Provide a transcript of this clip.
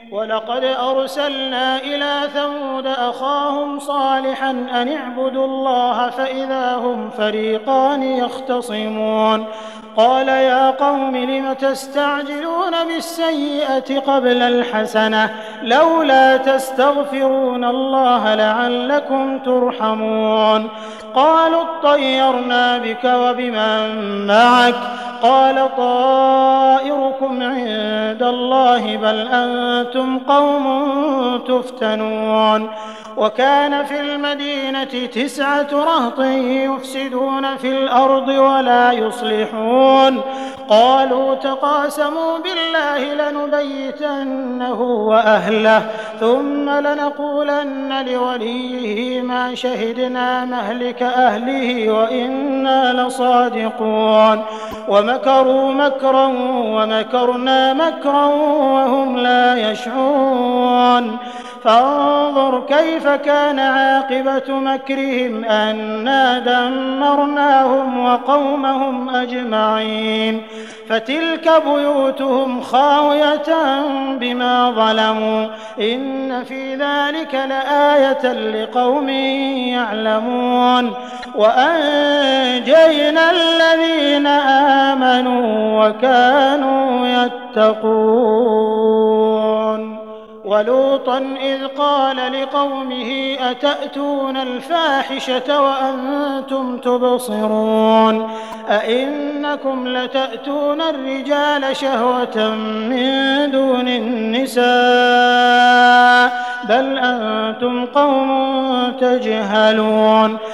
ولقد أرسلنا إلى ثمود أخاهم صالحا أن اعبدوا الله فإذا هم فريقان يختصمون قال يا قوم لم تستعجلون بالسيئة قبل الحسنة لولا تستغفرون الله لعلكم ترحمون قالوا اطيرنا بك وبمن معك قال طائركم عند الله بل أنتم قوم تفتنون وكان في المدينة 9 رهط يفسدون في الأرض ولا يصلحون قالوا تقاسموا بالله لنبيتنه وأهله ثم لنقولن لوليه ما شهدنا مهلك أهله وإنا لصادقون ومكروا مكرا ومكرنا مكرا وهم لا يشعرون فانظر كيف كان عاقبة مكرهم أنا دمرناهم وقومهم أجمعين فتلك بيوتهم خاوية بما ظلموا إن في ذلك لآية لقوم يعلمون وأنجينا الذين آمنوا وكانوا يتقون ولوطا إذ قال لقومه أتأتون الفاحشة وأنتم تبصرون أئنكم لتأتون الرجال شهوة من دون النساء بل أنتم قوم تجهلون